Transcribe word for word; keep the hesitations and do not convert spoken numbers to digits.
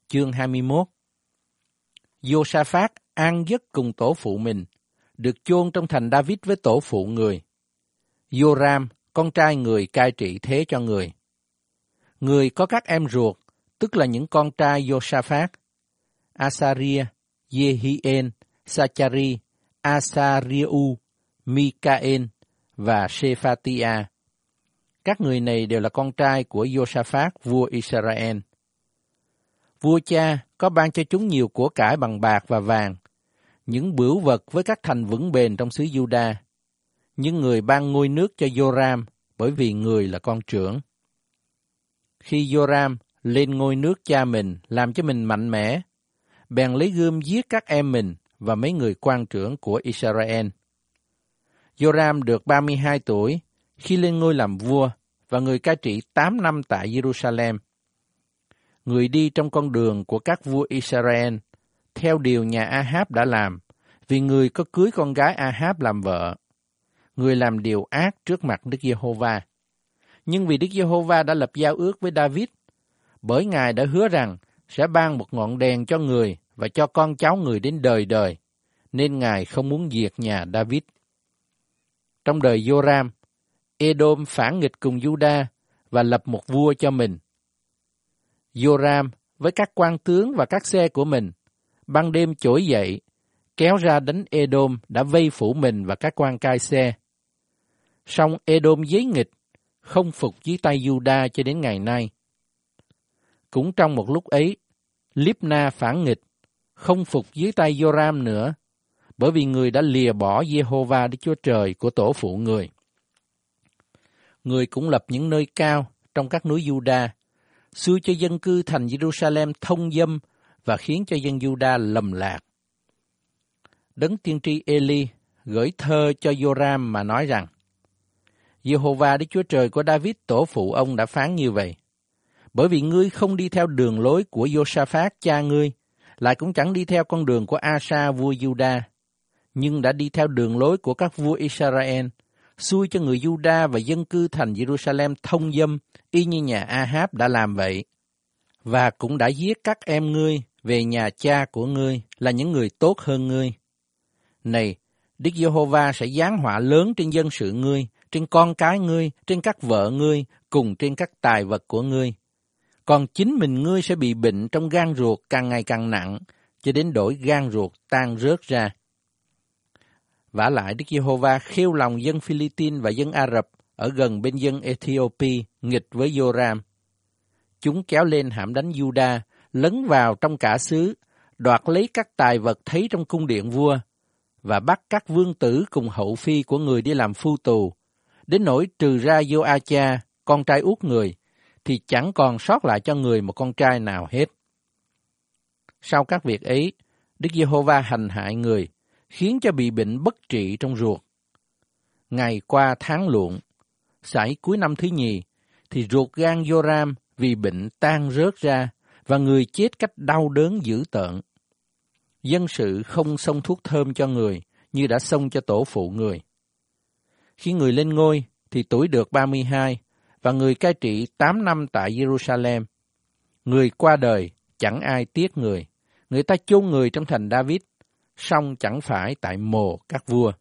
chương hai mươi mốt. Giô-sa-phát an giấc cùng tổ phụ mình, được chôn trong thành David với tổ phụ người. Giô-ram, con trai người cai trị thế cho người. Người có các em ruột, tức là những con trai Giô-sa-phát: Asariah, Jehien, Sachari, Asariu, Mikael và Sephatia. Các người này đều là con trai của Giô-sa-phát, vua Israel. Vua cha có ban cho chúng nhiều của cải bằng bạc và vàng, những bửu vật với các thành vững bền trong xứ Giu-đa. Nhưng người ban ngôi nước cho Giô-ram, bởi vì người là con trưởng. Khi Giô-ram lên ngôi nước cha mình, làm cho mình mạnh mẽ, bèn lấy gươm giết các em mình và mấy người quan trưởng của Israel. Giô-ram được ba mươi hai tuổi khi lên ngôi làm vua, và người cai trị tám năm tại Jerusalem. Người đi trong con đường của các vua Israel, theo điều nhà A-háp đã làm, vì người có cưới con gái A-háp làm vợ. Người làm điều ác trước mặt Đức Giê-hô-va. Nhưng vì Đức Giê-hô-va đã lập giao ước với David, bởi Ngài đã hứa rằng sẽ ban một ngọn đèn cho người và cho con cháu người đến đời đời, nên Ngài không muốn diệt nhà David. Trong đời Giô-ram, Edom phản nghịch cùng Giu-đa và lập một vua cho mình. Giô-ram với các quan tướng và các xe của mình, ban đêm trỗi dậy, kéo ra đánh Edom đã vây phủ mình và các quan cai xe. Song Edom giấy nghịch, không phục dưới tay Giu-đa cho đến ngày nay. Cũng trong một lúc ấy, Líp-na phản nghịch, không phục dưới tay Giô-ram nữa, bởi vì người đã lìa bỏ Giê-hô-va Đức Chúa Trời của tổ phụ người. Người cũng lập những nơi cao trong các núi Giu-đa, xui cho dân cư thành Jerusalem thông dâm và khiến cho dân Giu-đa lầm lạc. Đấng tiên tri Ê-li gửi thơ cho Giô-ram mà nói rằng: Giê-hô-va Đức Chúa Trời của David tổ phụ ông đã phán như vậy: bởi vì ngươi không đi theo đường lối của Giô-sa-phát cha ngươi, lại cũng chẳng đi theo con đường của A-sa vua Giu-đa, nhưng đã đi theo đường lối của các vua Israel, xui cho người Giu-đa và dân cư thành Jerusalem thông dâm, y như nhà A-háp đã làm vậy, và cũng đã giết các em ngươi về nhà cha của ngươi là những người tốt hơn ngươi. Này, Đức Giê-hô-va sẽ giáng họa lớn trên dân sự ngươi, trên con cái ngươi, trên các vợ ngươi, cùng trên các tài vật của ngươi. Còn chính mình ngươi sẽ bị bệnh trong gan ruột càng ngày càng nặng, cho đến đổi gan ruột tan rớt ra. Vả lại Đức Giê-hô-va khêu lòng dân Phi-li-tin và dân Ả-rập ở gần bên dân Ê-thi-ô-pi nghịch với Giô-ram. Chúng kéo lên hãm đánh Giu-đa, lấn vào trong cả xứ, đoạt lấy các tài vật thấy trong cung điện vua, và bắt các vương tử cùng hậu phi của người đi làm phu tù, đến nỗi trừ ra Giô-a-cha, con trai út người, thì chẳng còn sót lại cho người một con trai nào hết. Sau các việc ấy, Đức Giê-hô-va hành hại người, khiến cho bị bệnh bất trị trong ruột. Ngày qua tháng luộn, sải cuối năm thứ nhì, thì ruột gan Giô-ram vì bệnh tan rớt ra, và người chết cách đau đớn dữ tợn. Dân sự không xông thuốc thơm cho người, như đã xông cho tổ phụ người. Khi người lên ngôi, thì tuổi được ba mươi hai, và người cai trị tám năm tại Jerusalem. Người qua đời, chẳng ai tiếc người. Người ta chôn người trong thành David, song chẳng phải tại mồ các vua.